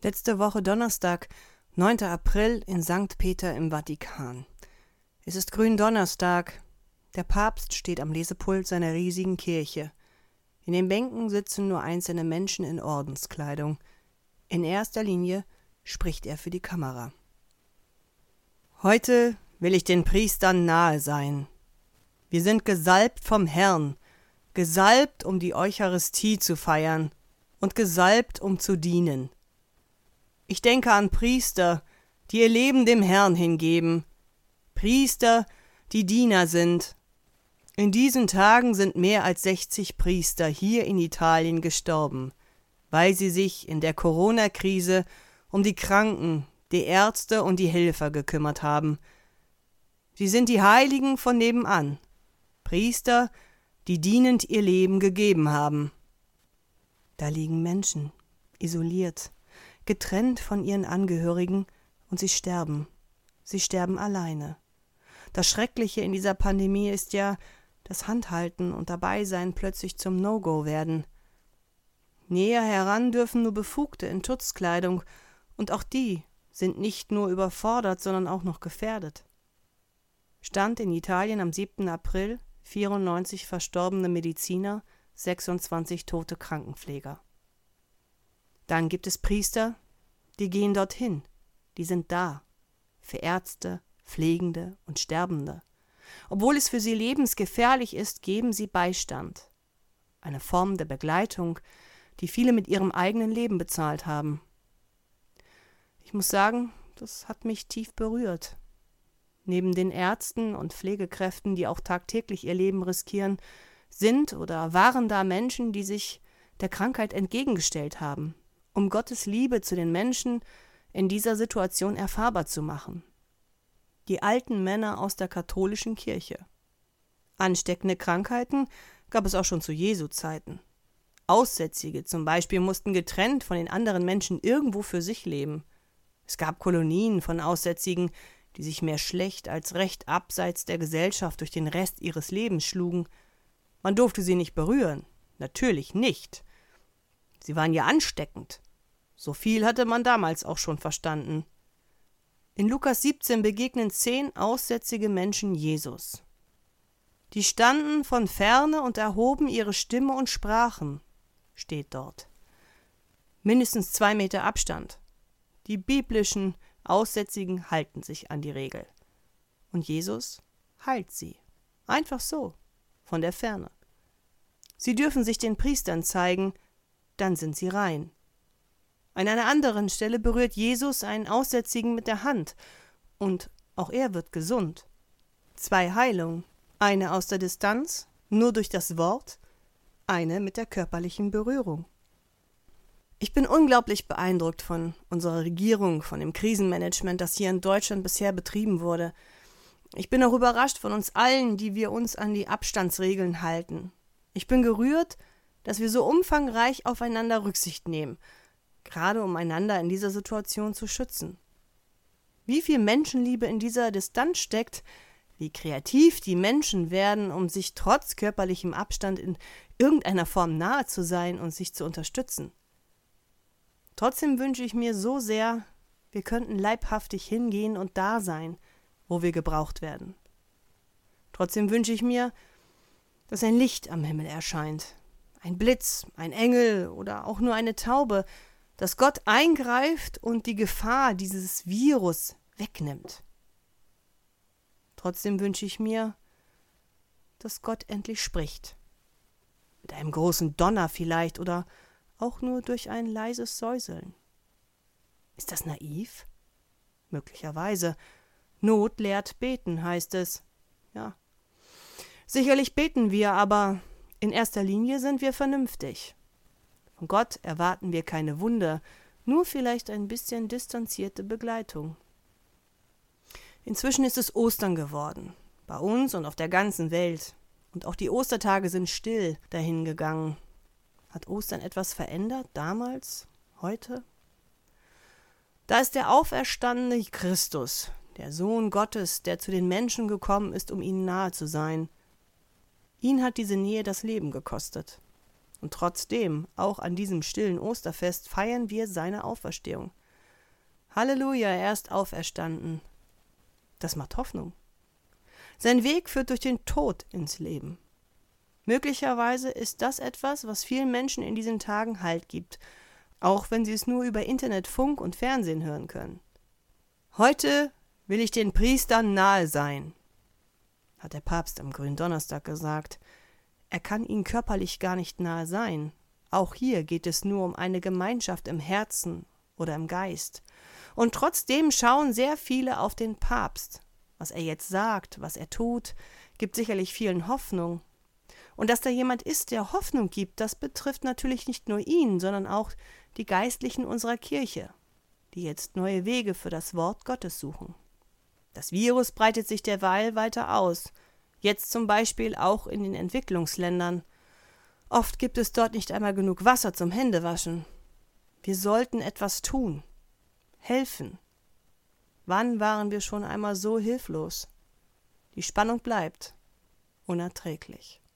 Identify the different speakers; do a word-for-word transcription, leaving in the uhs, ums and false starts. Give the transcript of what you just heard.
Speaker 1: Letzte Woche Donnerstag, neunter April in Sankt Peter im Vatikan. Es ist Gründonnerstag. Der Papst steht am Lesepult seiner riesigen Kirche. In den Bänken sitzen nur einzelne Menschen in Ordenskleidung. In erster Linie spricht er für die Kamera. Heute will ich den Priestern nahe sein. Wir sind gesalbt vom Herrn, gesalbt, um die Eucharistie zu feiern und gesalbt, um zu dienen. Ich denke an Priester, die ihr Leben dem Herrn hingeben, Priester, die Diener sind. In diesen Tagen sind mehr als sechzig Priester hier in Italien gestorben, weil sie sich in der Corona-Krise um die Kranken, die Ärzte und die Helfer gekümmert haben. Sie sind die Heiligen von nebenan, Priester, die dienend ihr Leben gegeben haben. Da liegen Menschen, isoliert, getrennt von ihren Angehörigen, und sie sterben. Sie sterben alleine. Das Schreckliche in dieser Pandemie ist ja, dass Handhalten und Dabeisein plötzlich zum No-Go werden. Näher heran dürfen nur Befugte in Schutzkleidung, und auch die sind nicht nur überfordert, sondern auch noch gefährdet. Stand in Italien am siebten April, vierundneunzig verstorbene Mediziner, sechsundzwanzig tote Krankenpfleger. Dann gibt es Priester, die gehen dorthin, die sind da, für Ärzte, Pflegende und Sterbende. Obwohl es für sie lebensgefährlich ist, geben sie Beistand. Eine Form der Begleitung, die viele mit ihrem eigenen Leben bezahlt haben. Ich muss sagen, das hat mich tief berührt. Neben den Ärzten und Pflegekräften, die auch tagtäglich ihr Leben riskieren, sind oder waren da Menschen, die sich der Krankheit entgegengestellt haben, um Gottes Liebe zu den Menschen in dieser Situation erfahrbar zu machen. Die alten Männer aus der katholischen Kirche. Ansteckende Krankheiten gab es auch schon zu Jesu Zeiten. Aussätzige zum Beispiel mussten getrennt von den anderen Menschen irgendwo für sich leben. Es gab Kolonien von Aussätzigen, die sich mehr schlecht als recht abseits der Gesellschaft durch den Rest ihres Lebens schlugen. Man durfte sie nicht berühren, natürlich nicht. Sie waren ja ansteckend. So viel hatte man damals auch schon verstanden. In Lukas siebzehn begegnen zehn aussätzige Menschen Jesus. Die standen von ferne und erhoben ihre Stimme und sprachen, steht dort. Mindestens zwei Meter Abstand. Die biblischen Aussätzigen halten sich an die Regel. Und Jesus heilt sie. Einfach so, von der Ferne. Sie dürfen sich den Priestern zeigen, dann sind sie rein. An einer anderen Stelle berührt Jesus einen Aussätzigen mit der Hand, und auch er wird gesund. Zwei Heilungen, eine aus der Distanz, nur durch das Wort, eine mit der körperlichen Berührung. Ich bin unglaublich beeindruckt von unserer Regierung, von dem Krisenmanagement, das hier in Deutschland bisher betrieben wurde. Ich bin auch überrascht von uns allen, die wir uns an die Abstandsregeln halten. Ich bin gerührt, dass wir so umfangreich aufeinander Rücksicht nehmen, gerade um einander in dieser Situation zu schützen. Wie viel Menschenliebe in dieser Distanz steckt, wie kreativ die Menschen werden, um sich trotz körperlichem Abstand in irgendeiner Form nahe zu sein und sich zu unterstützen. Trotzdem wünsche ich mir so sehr, wir könnten leibhaftig hingehen und da sein, wo wir gebraucht werden. Trotzdem wünsche ich mir, dass ein Licht am Himmel erscheint, ein Blitz, ein Engel oder auch nur eine Taube, dass Gott eingreift und die Gefahr dieses Virus wegnimmt. Trotzdem wünsche ich mir, dass Gott endlich spricht. Mit einem großen Donner vielleicht oder auch nur durch ein leises Säuseln. Ist das naiv? Möglicherweise. Not lehrt beten, heißt es. Ja. Sicherlich beten wir, aber in erster Linie sind wir vernünftig. Von Gott erwarten wir keine Wunder, nur vielleicht ein bisschen distanzierte Begleitung. Inzwischen ist es Ostern geworden, bei uns und auf der ganzen Welt. Und auch die Ostertage sind still dahingegangen. Hat Ostern etwas verändert, damals, heute? Da ist der auferstandene Christus, der Sohn Gottes, der zu den Menschen gekommen ist, um ihnen nahe zu sein. Ihn hat diese Nähe das Leben gekostet. Und trotzdem, auch an diesem stillen Osterfest, feiern wir seine Auferstehung. Halleluja, er ist auferstanden. Das macht Hoffnung. Sein Weg führt durch den Tod ins Leben. Möglicherweise ist das etwas, was vielen Menschen in diesen Tagen Halt gibt, auch wenn sie es nur über Internet, Funk und Fernsehen hören können. Heute will ich den Priestern nahe sein, hat der Papst am Gründonnerstag gesagt. Er kann ihnen körperlich gar nicht nahe sein. Auch hier geht es nur um eine Gemeinschaft im Herzen oder im Geist. Und trotzdem schauen sehr viele auf den Papst. Was er jetzt sagt, was er tut, gibt sicherlich vielen Hoffnung. Und dass da jemand ist, der Hoffnung gibt, das betrifft natürlich nicht nur ihn, sondern auch die Geistlichen unserer Kirche, die jetzt neue Wege für das Wort Gottes suchen. Das Virus breitet sich derweil weiter aus, jetzt zum Beispiel auch in den Entwicklungsländern. Oft gibt es dort nicht einmal genug Wasser zum Händewaschen. Wir sollten etwas tun, helfen. Wann waren wir schon einmal so hilflos? Die Spannung bleibt unerträglich.